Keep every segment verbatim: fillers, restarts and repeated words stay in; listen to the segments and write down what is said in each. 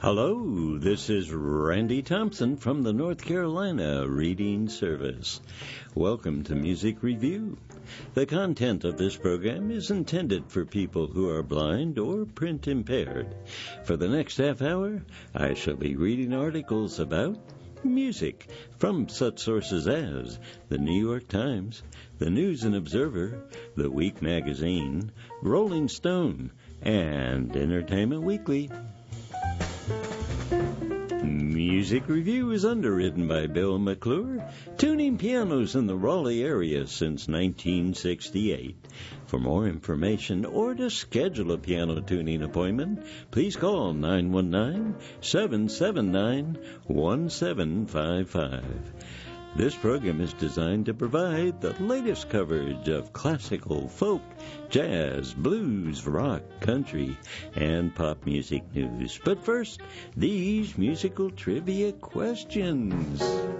Hello, this is Randy Thompson from the North Carolina Reading Service. Welcome to Music Review. The content of this program is intended for people who are blind or print impaired. For the next half hour, I shall be reading articles about music from such sources as the New York Times, the News and Observer, the Week Magazine, Rolling Stone, and Entertainment Weekly. Music Review is underwritten by Bill McClure, tuning pianos in the Raleigh area since nineteen sixty-eight. For more information or to schedule a piano tuning appointment, please call nine one nine, seven seven nine, one seven five five. This program is designed to provide the latest coverage of classical, folk, jazz, blues, rock, country, and pop music news. But first, these musical trivia questions.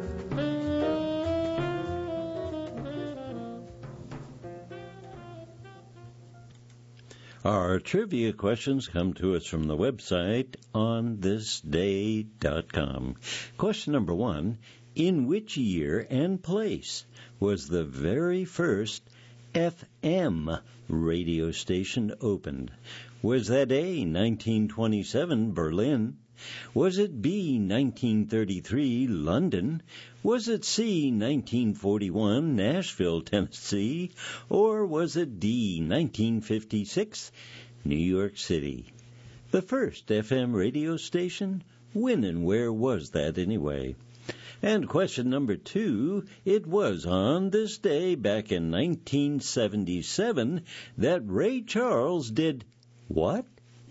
Our trivia questions come to us from the website on this day dot com. Question number one. In which year and place was the very first F M radio station opened? Was that A, nineteen twenty-seven, Berlin? Was it B, nineteen thirty-three, London? Was it C, nineteen forty-one, Nashville, Tennessee? Or was it D, nineteen fifty-six, New York City? The first F M radio station? When and where was that anyway? And question number two, it was on this day back in nineteen seventy-seven that Ray Charles did what?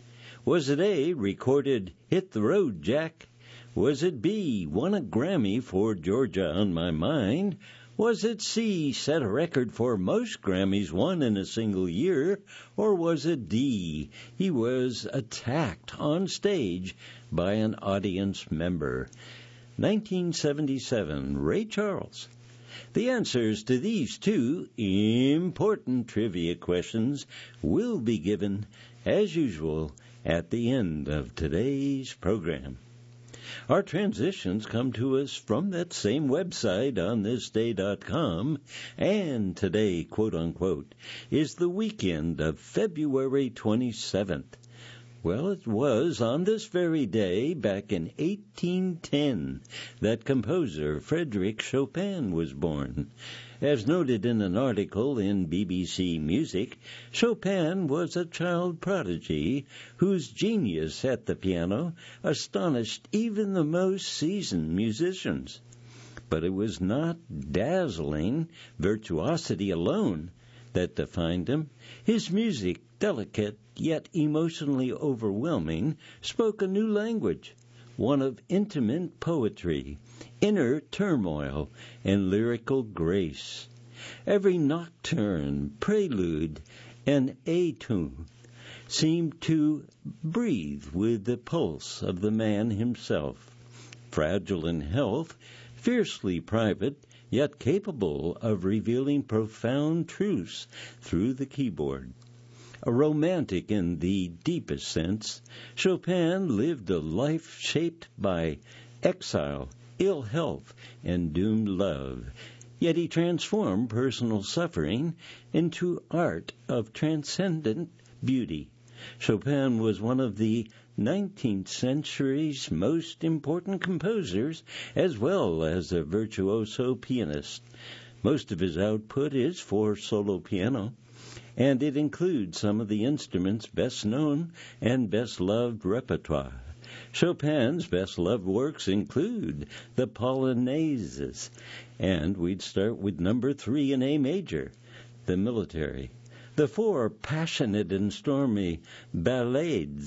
Was it A, recorded Hit the Road, Jack? Was it B, won a Grammy for Georgia on My Mind? Was it C, set a record for most Grammys won in a single year? Or was it D, he was attacked on stage by an audience member? nineteen seventy-seven, Ray Charles. The answers to these two important trivia questions will be given, as usual, at the end of today's program. Our transitions come to us from that same website on this day dot com, and today, quote-unquote, is the weekend of February twenty-seventh. Well, it was on this very day, back in eighteen ten, that composer Frédéric Chopin was born. As noted in an article in B B C Music, Chopin was a child prodigy whose genius at the piano astonished even the most seasoned musicians. But it was not dazzling virtuosity alone that defined him. His music, delicate yet emotionally overwhelming, spoke a new language, one of intimate poetry, inner turmoil, and lyrical grace. Every nocturne, prelude, and etude seemed to breathe with the pulse of the man himself. Fragile in health, fiercely private, yet capable of revealing profound truths through the keyboard. A romantic in the deepest sense, Chopin lived a life shaped by exile, ill health, and doomed love. Yet he transformed personal suffering into art of transcendent beauty. Chopin was one of the nineteenth century's most important composers, as well as a virtuoso pianist. Most of his output is for solo piano, and it includes some of the instrument's best-known and best-loved repertoire. Chopin's best-loved works include the Polonaises, and we'd start with number three in A major, the Military, the four passionate and stormy ballades,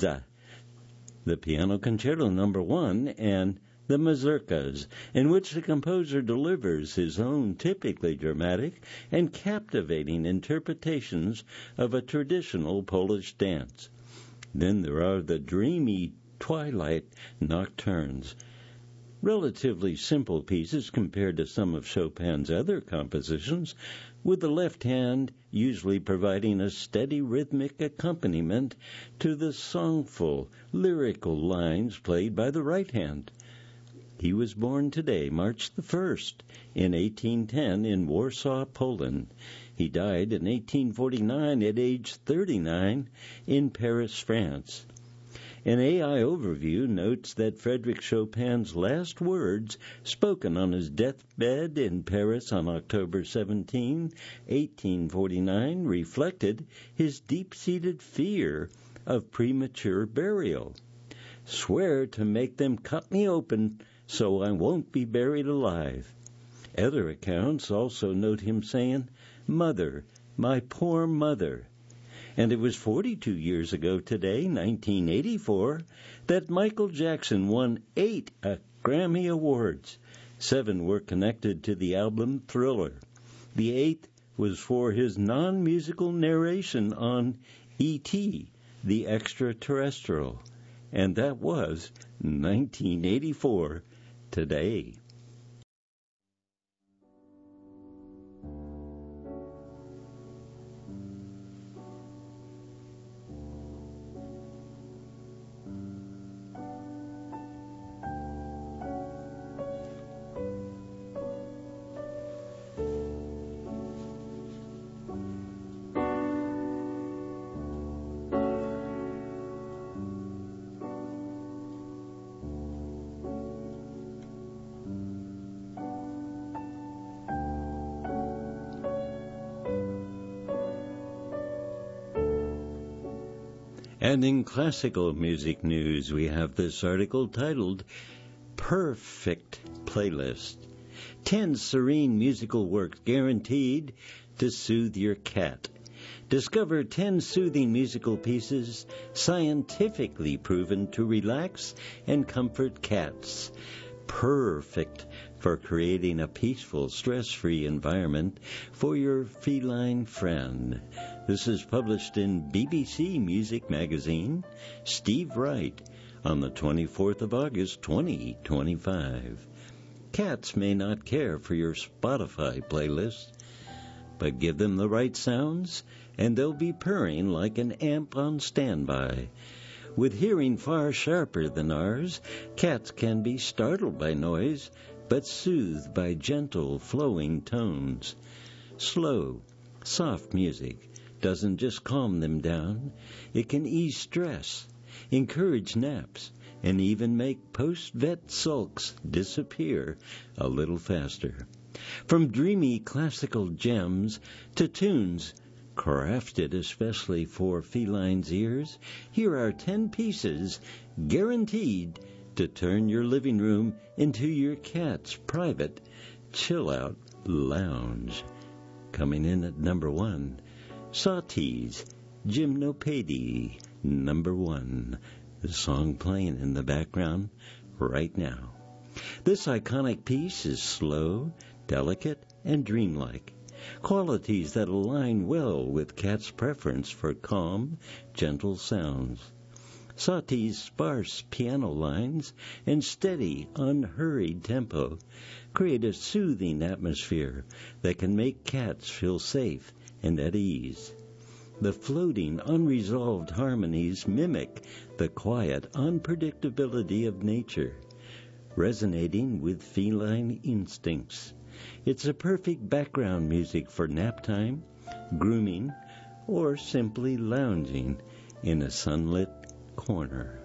the Piano Concerto number one, and the Mazurkas, in which the composer delivers his own typically dramatic and captivating interpretations of a traditional Polish dance. Then there are the dreamy twilight nocturnes, Relatively simple pieces compared to some of Chopin's other compositions, with the left hand usually providing a steady rhythmic accompaniment to the songful, lyrical lines played by the right hand. He was born today, March the first, in eighteen ten in Warsaw, Poland. He died in eighteen forty-nine at age thirty-nine in Paris, France. An A I overview notes that Frédéric Chopin's last words, spoken on his deathbed in Paris on October seventeenth, eighteen forty-nine, reflected his deep-seated fear of premature burial. "Swear to make them cut me open so I won't be buried alive." Other accounts also note him saying, "Mother, my poor mother." And it was forty-two years ago today, nineteen eighty-four, that Michael Jackson won eight Grammy Awards. Seven were connected to the album Thriller. The eighth was for his non-musical narration on E T, the Extraterrestrial. And that was nineteen eighty-four today. And in classical music news, we have this article titled Perfect Playlist. Ten serene musical works guaranteed to soothe your cat. Discover ten soothing musical pieces scientifically proven to relax and comfort cats. Perfect for creating a peaceful, stress-free environment for your feline friend. This is published in B B C Music Magazine. Steve Wright, on the twenty-fourth of August, twenty twenty-five. Cats may not care for your Spotify playlist, but give them the right sounds, and they'll be purring like an amp on standby. With hearing far sharper than ours, cats can be startled by noise, but soothed by gentle, flowing tones. Slow, soft music doesn't just calm them down. It can ease stress, encourage naps, and even make post-vet sulks disappear a little faster. From dreamy classical gems to tunes crafted especially for felines' ears, here are ten pieces guaranteed to turn your living room into your cat's private chill-out lounge. Coming in at number one, Saute's Gymnopédie, number one. The song playing in the background right now. This iconic piece is slow, delicate, and dreamlike. Qualities that align well with cats' preference for calm, gentle sounds. Saute's sparse piano lines and steady, unhurried tempo create a soothing atmosphere that can make cats feel safe and at ease. The floating, unresolved harmonies mimic the quiet unpredictability of nature, resonating with feline instincts. It's a perfect background music for nap time, grooming, or simply lounging in a sunlit corner.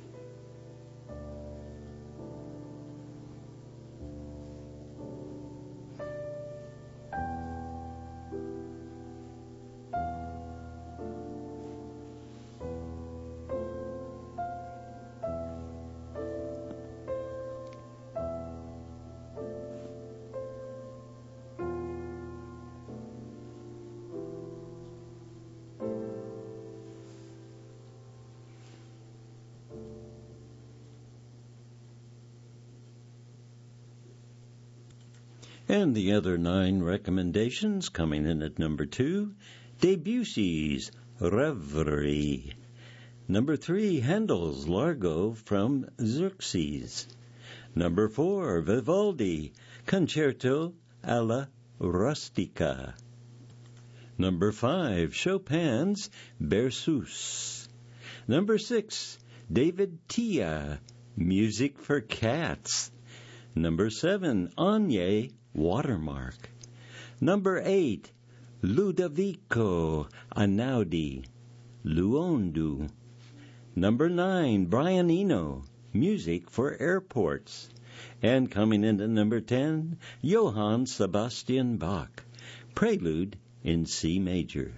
And the other nine recommendations coming in at number two, Debussy's Reverie. Number three, Handel's Largo from Xerxes. Number four, Vivaldi, Concerto alla Rustica. Number five, Chopin's Berceuse. Number six, David Tia, Music for Cats. Number seven, Anye, Watermark. Number eight, Ludovico Einaudi, Luondu. Number nine, Brian Eno, Music for Airports. And coming into number ten, Johann Sebastian Bach, Prelude in C major.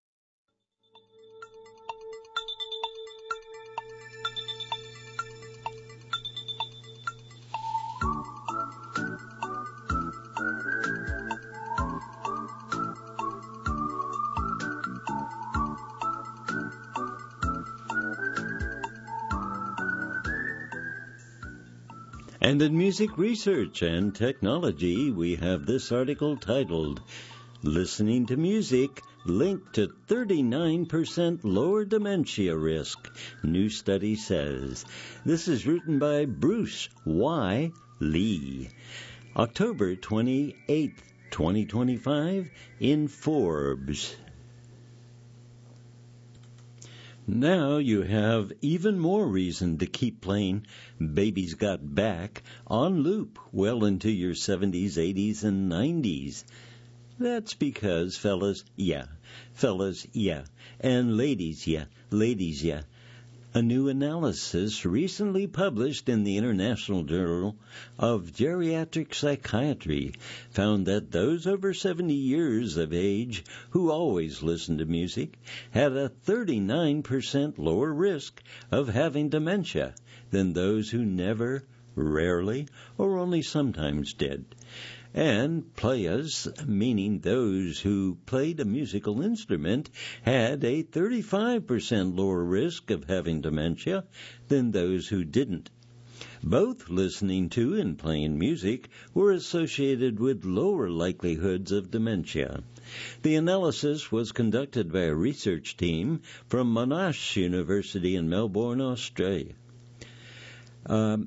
And in music research and technology, we have this article titled, Listening to Music Linked to thirty-nine percent Lower Dementia Risk, New Study Says. This is written by Bruce Y. Lee. October twenty-eighth, twenty twenty-five, in Forbes. Now you have even more reason to keep playing Baby's Got Back on loop well into your seventies, eighties, and nineties. That's because, fellas, yeah, fellas, yeah, and ladies, yeah, ladies, yeah. A new analysis recently published in the International Journal of Geriatric Psychiatry found that those over seventy years of age who always listened to music had a thirty-nine percent lower risk of having dementia than those who never, rarely, or only sometimes did. And players, meaning those who played a musical instrument, had a thirty-five percent lower risk of having dementia than those who didn't. Both listening to and playing music were associated with lower likelihoods of dementia. The analysis was conducted by a research team from Monash University in Melbourne, Australia. Um,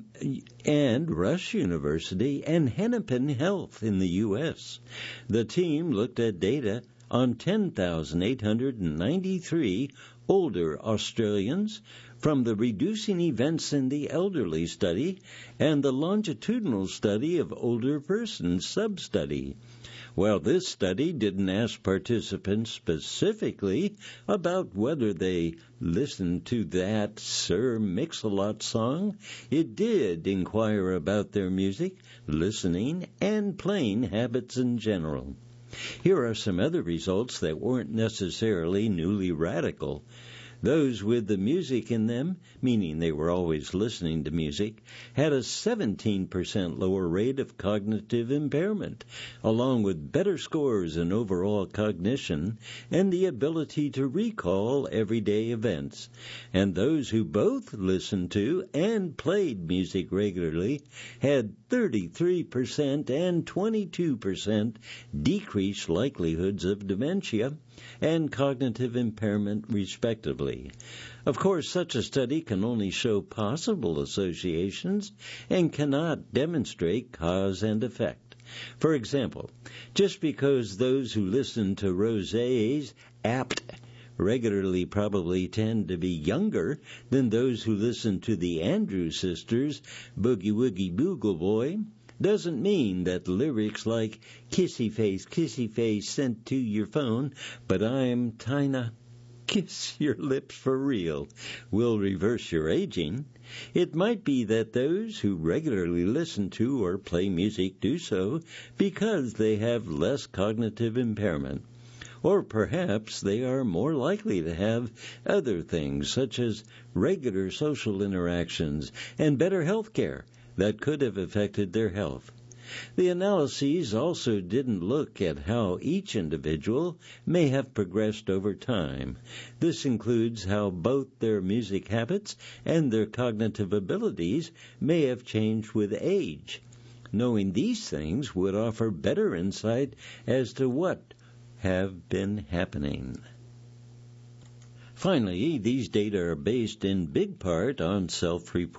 and Rush University and Hennepin Health in the U S The team looked at data on ten thousand eight hundred ninety-three older Australians from the Reducing Events in the Elderly study and the Longitudinal Study of Older Persons sub-study. Well, this study didn't ask participants specifically about whether they listened to that Sir Mix-a-Lot song. It did inquire about their music, listening, and playing habits in general. Here are some other results that weren't necessarily newly radical. Those with the music in them, meaning they were always listening to music, had a seventeen percent lower rate of cognitive impairment, along with better scores in overall cognition and the ability to recall everyday events. And those who both listened to and played music regularly had thirty-three percent and twenty-two percent decreased likelihoods of dementia and cognitive impairment, respectively. Of course, such a study can only show possible associations and cannot demonstrate cause and effect. For example, just because those who listen to Rosé's Apt regularly probably tend to be younger than those who listen to the Andrews Sisters' Boogie Woogie Bugle Boy doesn't mean that lyrics like Kissy Face, Kissy Face sent to your phone, but I'm Tina, kiss your lips for real, will reverse your aging. It might be that those who regularly listen to or play music do so because they have less cognitive impairment. Or perhaps they are more likely to have other things such as regular social interactions and better health care that could have affected their health. The analyses also didn't look at how each individual may have progressed over time. This includes how both their music habits and their cognitive abilities may have changed with age. Knowing these things would offer better insight as to what have been happening. Finally, these data are based in big part on self-report.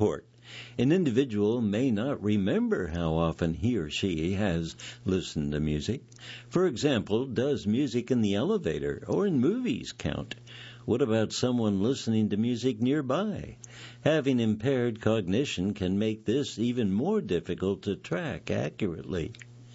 An individual may not remember how often he or she has listened to music. For example, does music in the elevator or in movies count? What about someone listening to music nearby? Having impaired cognition can make this even more difficult to track accurately.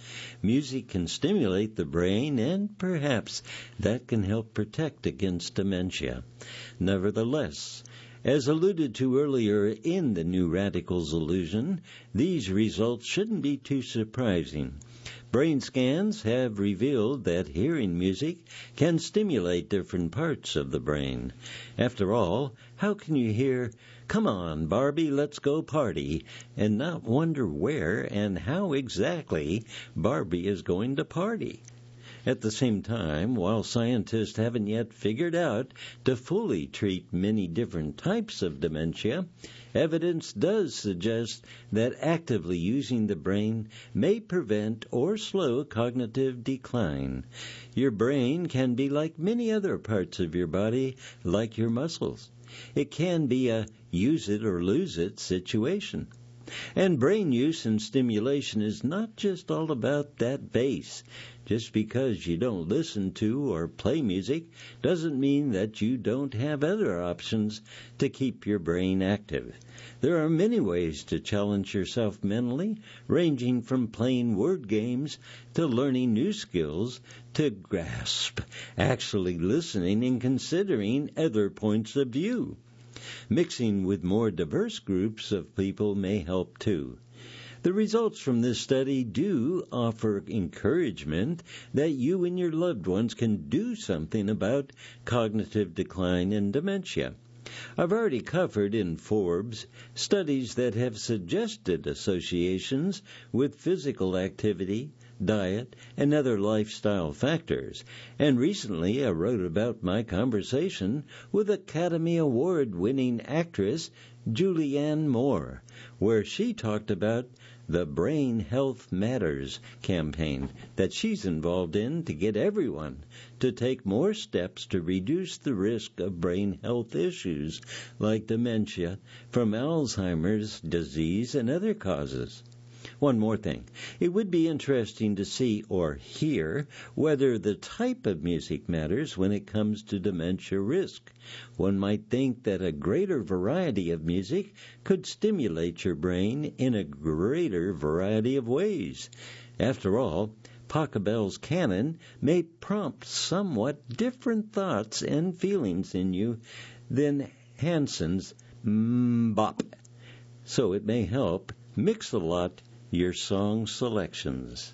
Music can stimulate the brain, and perhaps that can help protect against dementia. Nevertheless, as alluded to earlier in the New Radicals illusion, these results shouldn't be too surprising. Brain scans have revealed that hearing music can stimulate different parts of the brain. After all, how can you hear, "Come on, Barbie, let's go party," and not wonder where and how exactly Barbie is going to party? At the same time, while scientists haven't yet figured out to fully treat many different types of dementia, evidence does suggest that actively using the brain may prevent or slow cognitive decline. Your brain can be like many other parts of your body, like your muscles. It can be a use it or lose it situation. And brain use and stimulation is not just all about that bass. Just because you don't listen to or play music doesn't mean that you don't have other options to keep your brain active. There are many ways to challenge yourself mentally, ranging from playing word games to learning new skills to grasp, actually listening and considering other points of view. Mixing with more diverse groups of people may help too. The results from this study do offer encouragement that you and your loved ones can do something about cognitive decline and dementia. I've already covered in Forbes studies that have suggested associations with physical activity, diet, and other lifestyle factors. And recently I wrote about my conversation with Academy Award-winning actress Julianne Moore, where she talked about the Brain Health Matters campaign that she's involved in to get everyone to take more steps to reduce the risk of brain health issues like dementia from Alzheimer's disease and other causes. One more thing. It would be interesting to see or hear whether the type of music matters when it comes to dementia risk. One might think that a greater variety of music could stimulate your brain in a greater variety of ways. After all, Pachelbel's canon may prompt somewhat different thoughts and feelings in you than Hanson's mbop. So it may help Mix-a-Lot your song selections.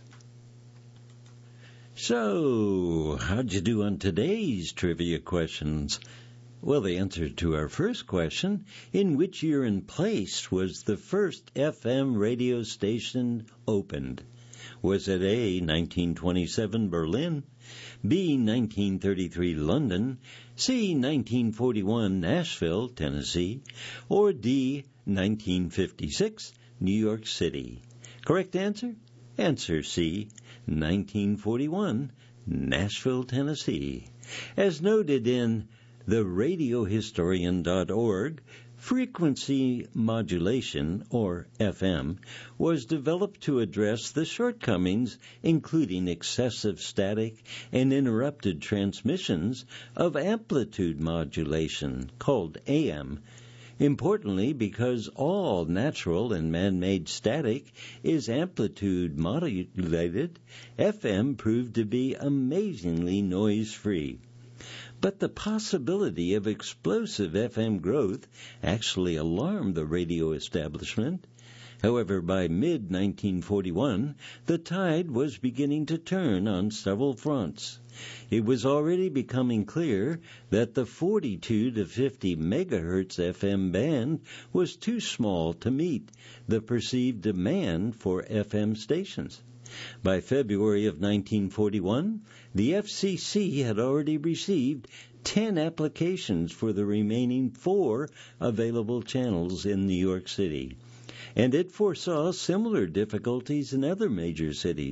So, how'd you do on today's trivia questions? Well, the answer to our first question, in which year and place was the first F M radio station opened? Was it A, nineteen twenty-seven, Berlin, B, nineteen thirty-three, London, C, nineteen forty-one, Nashville, Tennessee, or D, nineteen fifty-six, New York City? Correct answer? Answer C, nineteen forty-one, Nashville, Tennessee. As noted in the radio historian dot org, frequency modulation, or F M, was developed to address the shortcomings, including excessive static and interrupted transmissions, of amplitude modulation, called A M. Importantly, because all natural and man-made static is amplitude modulated, F M proved to be amazingly noise-free. But the possibility of explosive F M growth actually alarmed the radio establishment. However, by mid nineteen forty-one, the tide was beginning to turn on several fronts. It was already becoming clear that the forty-two to fifty megahertz F M band was too small to meet the perceived demand for F M stations. By February of nineteen forty-one, the F C C had already received ten applications for the remaining four available channels in New York City, and it foresaw similar difficulties in other major cities.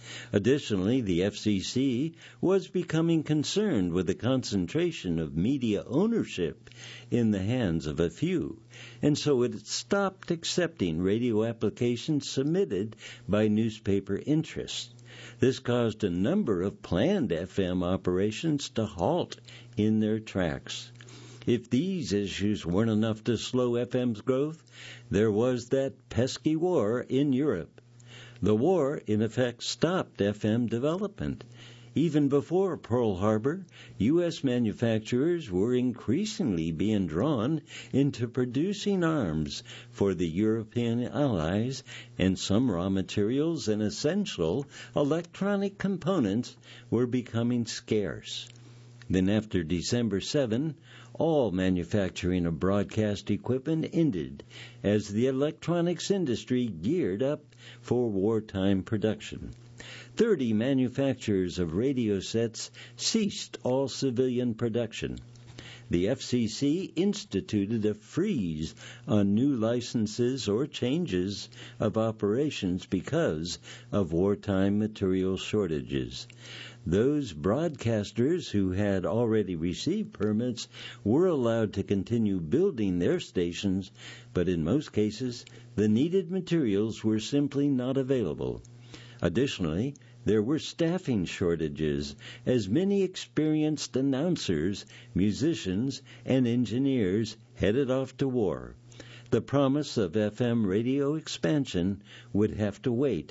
Additionally, the F C C was becoming concerned with the concentration of media ownership in the hands of a few, and so it stopped accepting radio applications submitted by newspaper interests. This caused a number of planned F M operations to halt in their tracks. If these issues weren't enough to slow F M's growth, there was that pesky war in Europe. The war, in effect, stopped F M development. Even before Pearl Harbor, U S manufacturers were increasingly being drawn into producing arms for the European allies, and some raw materials and essential electronic components were becoming scarce. Then after December seventh, all manufacturing of broadcast equipment ended as the electronics industry geared up for wartime production. Thirty manufacturers of radio sets ceased all civilian production. The F C C instituted a freeze on new licenses or changes of operations because of wartime material shortages. Those broadcasters who had already received permits were allowed to continue building their stations, but in most cases, the needed materials were simply not available. Additionally, there were staffing shortages, as many experienced announcers, musicians, and engineers headed off to war. The promise of F M radio expansion would have to wait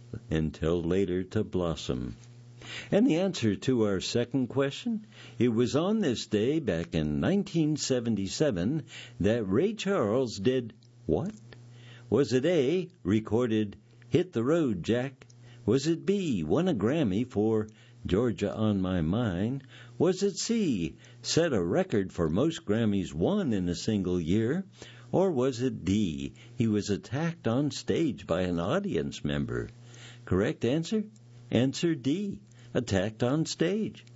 until later to blossom. And the answer to our second question, it was on this day back in nineteen seventy-seven that Ray Charles did what? Was it A, recorded Hit the Road, Jack? Was it B, won a Grammy for Georgia on My Mind? Was it C, set a record for most Grammys won in a single year? Or was it D, he was attacked on stage by an audience member? Correct answer? Answer D, attacked on stage.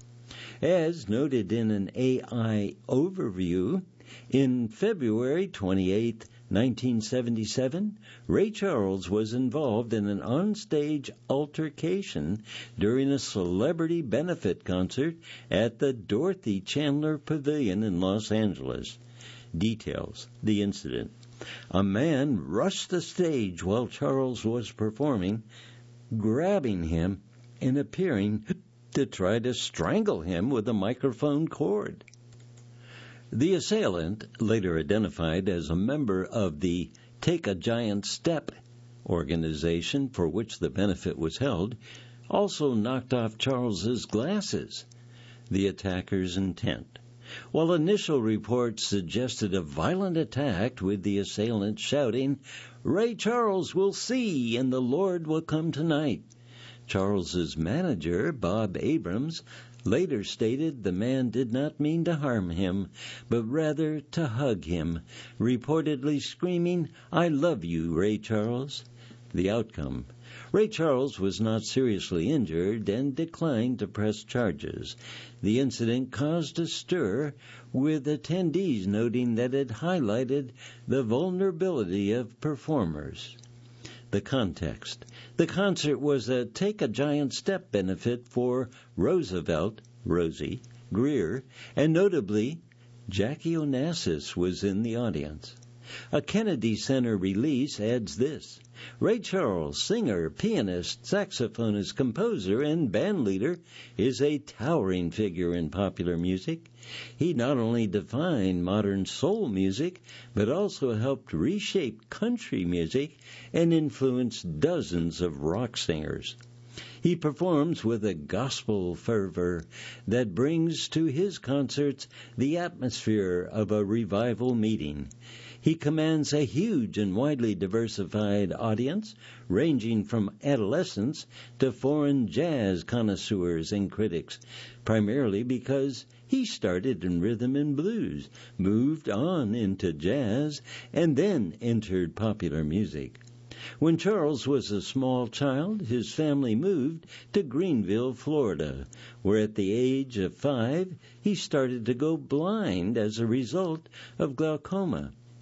As noted in an A I overview, in February twenty-eighth, nineteen seventy-seven, Ray Charles was involved in an onstage altercation during a celebrity benefit concert at the Dorothy Chandler Pavilion in Los Angeles. Details: the incident. A man rushed the stage while Charles was performing, grabbing him and appearing to try to strangle him with a microphone cord. The assailant, later identified as a member of the Take a Giant Step organization for which the benefit was held, also knocked off Charles's glasses. The attacker's intent. While initial reports suggested a violent attack with the assailant shouting, "Ray Charles will see and the Lord will come tonight," Charles's manager, Bob Abrams, later stated the man did not mean to harm him, but rather to hug him, reportedly screaming, "I love you, Ray Charles." The outcome: Ray Charles was not seriously injured and declined to press charges. The incident caused a stir, with attendees noting that it highlighted the vulnerability of performers. The context. The concert was a Take a Giant Step benefit for Roosevelt, Rosie, Greer, and notably, Jackie Onassis was in the audience. A Kennedy Center release adds this: Ray Charles, singer, pianist, saxophonist, composer, and bandleader, is a towering figure in popular music. He not only defined modern soul music, but also helped reshape country music and influenced dozens of rock singers. He performs with a gospel fervor that brings to his concerts the atmosphere of a revival meeting. He commands a huge and widely diversified audience, ranging from adolescents to foreign jazz connoisseurs and critics, primarily because he started in rhythm and blues, moved on into jazz, and then entered popular music. When Charles was a small child, his family moved to Greenville, Florida, where at the age of five he started to go blind as a result of glaucoma.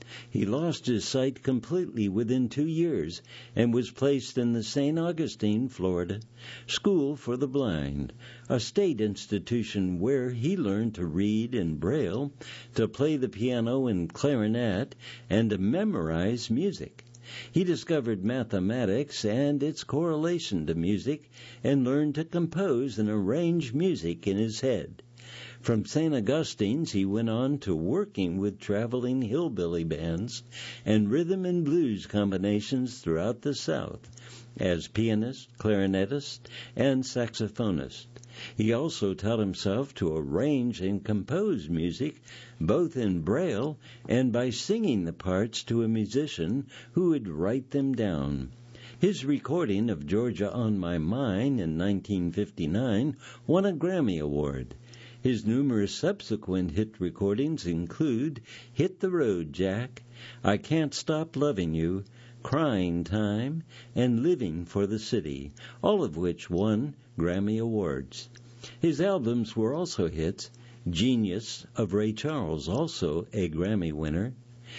He lost his sight completely within two years and was placed in the Saint Augustine, Florida, School for the Blind, a state institution where he learned to read in Braille, to play the piano and clarinet, and to memorize music. He discovered mathematics and its correlation to music and learned to compose and arrange music in his head. From Saint Augustine's, he went on to working with traveling hillbilly bands and rhythm and blues combinations throughout the South as pianist, clarinetist, and saxophonist. He also taught himself to arrange and compose music both in Braille and by singing the parts to a musician who would write them down. His recording of Georgia on My Mind in nineteen fifty-nine won a Grammy Award. His numerous subsequent hit recordings include Hit the Road, Jack, I Can't Stop Loving You, Crying Time, and Living for the City, all of which won Grammy Awards. His albums were also hits. Genius of Ray Charles, also a Grammy winner.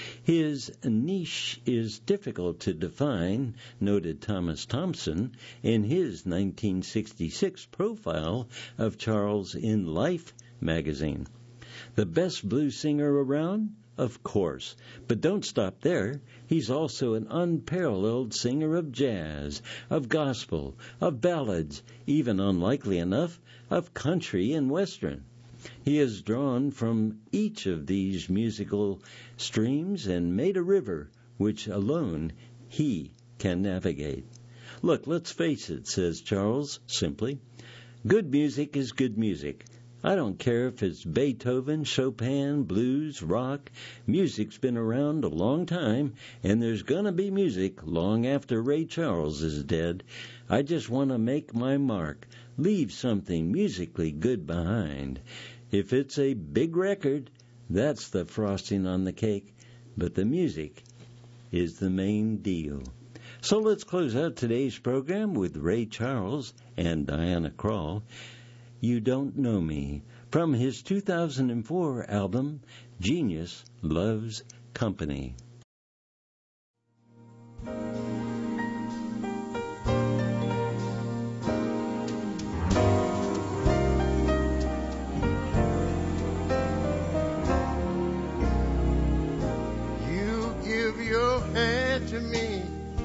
His niche is difficult to define, noted Thomas Thompson in his nineteen sixty-six profile of Charles in Life magazine. The best blues singer around? Of course. But don't stop there. He's also an unparalleled singer of jazz, of gospel, of ballads, even unlikely enough, of country and western. He has drawn from each of these musical streams and made a river which alone he can navigate. Look, let's face it, says Charles simply. Good music is good music. I don't care if it's Beethoven, Chopin, blues, rock. Music's been around a long time, and there's going to be music long after Ray Charles is dead. I just want to make my mark, leave something musically good behind. If it's a big record, that's the frosting on the cake, but the music is the main deal. So let's close out today's program with Ray Charles and Diana Krall. You Don't Know Me, from his two thousand four album, Genius Loves Company. You give your hand to me,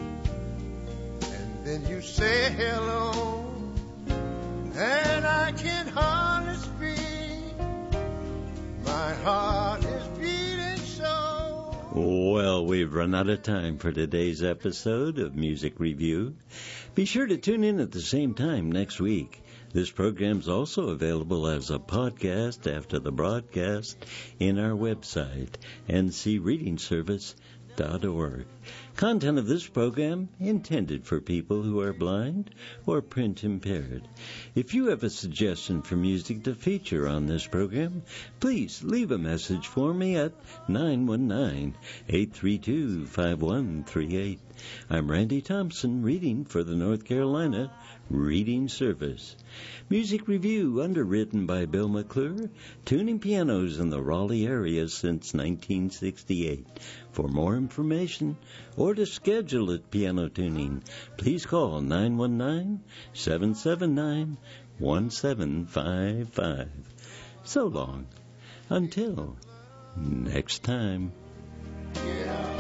and then you say hello. And I can hardly speak. My heart is beating so. Well, we've run out of time for today's episode of Music Review. Be sure to tune in at the same time next week. This program's also available as a podcast after the broadcast in our website, n c reading service dot org. Content of this program intended for people who are blind or print impaired. If you have a suggestion for music to feature on this program, please leave a message for me at nine one nine, eight three two, five one three eight. I'm Randy Thompson, reading for the North Carolina Reading Service. Music Review, underwritten by Bill McClure, tuning pianos in the Raleigh area since nineteen sixty-eight. For more information or to schedule at piano tuning, please call nine one nine, seven seven nine, one seven five five. So long. Until next time. Yeah.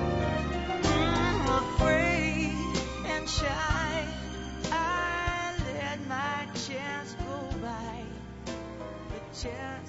I'm afraid and shy. I let my chance go by. The chance